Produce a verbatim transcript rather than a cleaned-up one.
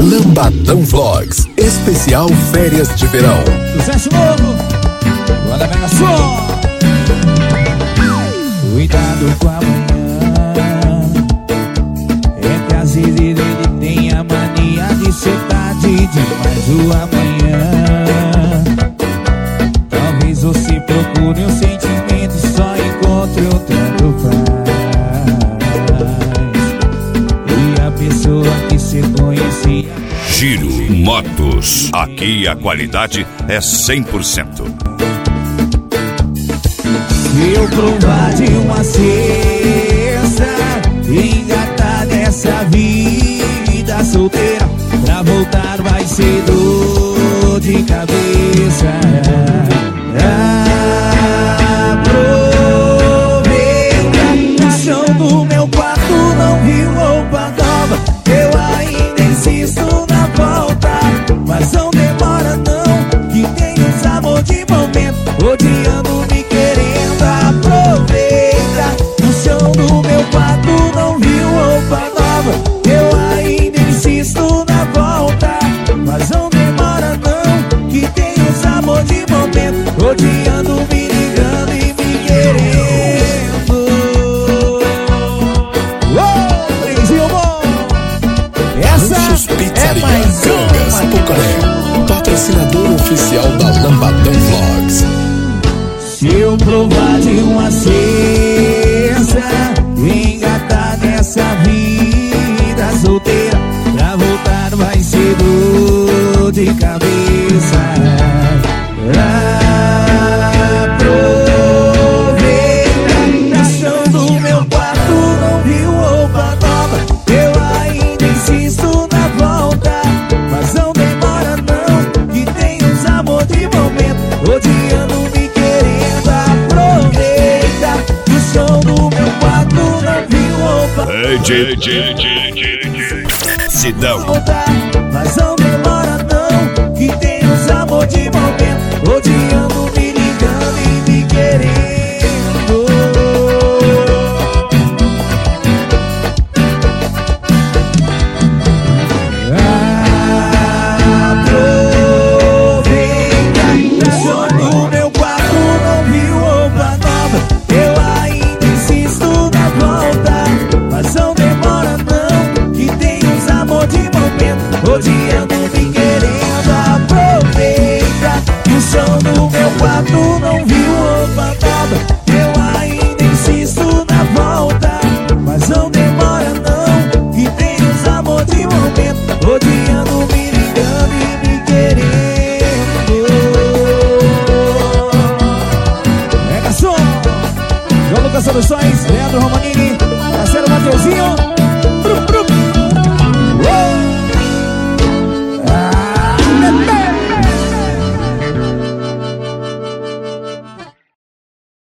Lambadão Vlogs, especial férias de verão. Sucesso novo, olha Mega Som. Cuidado com amanhã, é que às vezes ele tem a mania de ser tarde demais o amanhã. Talvez você procure um sentimento e só encontre o tanto faz. E a pessoa que você conhecia. Giro Motos, aqui a qualidade é cem por cento. Se eu provar de uma cesta e engatar dessa vida solteira, pra voltar vai ser dor de cabeça. Aproveita, o chão do meu quarto não viu roupa nova. Eu ainda insisto na volta, mas não demora não, que tem uns amor de momento, odiando me querendo. Aproveita, o chão do meu quarto não viu roupa nova. Eu ainda insisto na volta, mas não demora não, que tem uns amor de momento, odiando, me ligando e me querendo. Oh, Brasil bom! Essa é mais uma Pucaré, patrocinador oficial da Lambadão Vlogs. Se eu provar de uma cesta, engatar nessa vida solteira, pra voltar vai ser dor de cabeça. Aproveita, o chão do meu quarto não viu roupa nova. Eu ainda insisto na volta, mas não demora não, que tem uns amor de momento, odiando me querendo. Aproveita, o chão do meu quarto não viu roupa. Ei, J, J, J, J, Sidão. Mas não demora não, que tem uns amor de momento, odiando, me ligando e me querendo. Aproveita, o chão do meu quarto não viu roupa nova. Eu ainda insisto na volta, mas não demora não, que tem uns amor de momento, odiando, me